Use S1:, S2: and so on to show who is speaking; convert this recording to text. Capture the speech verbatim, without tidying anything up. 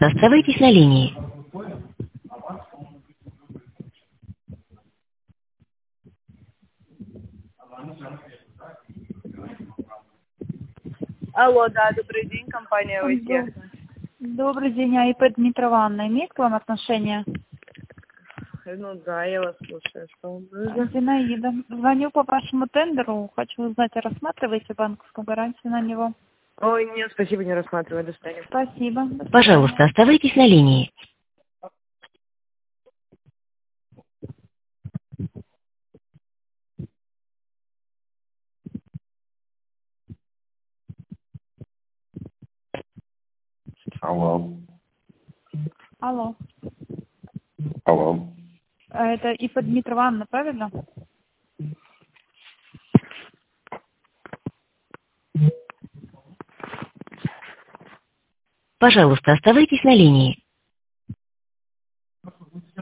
S1: Оставайтесь на линии.
S2: Алло, да, добрый день, компания
S3: Доб-
S2: Вайтехно.
S3: Добрый день, АИП Дмитрова Анна имеет к вам отношение?
S2: Ну да, я вас слушаю, что вам нужно?
S3: Зинаида. Звоню по вашему тендеру. Хочу узнать, а рассматриваете банковскую гарантию на него?
S2: Ой, нет, спасибо, не рассматриваю, до свидания.
S3: Спасибо. До свидания.
S1: Пожалуйста, оставайтесь на линии.
S4: Алло.
S3: Алло.
S4: Алло.
S3: А это ИП Дмитрова Анна, правильно?
S1: Пожалуйста, оставайтесь на линии.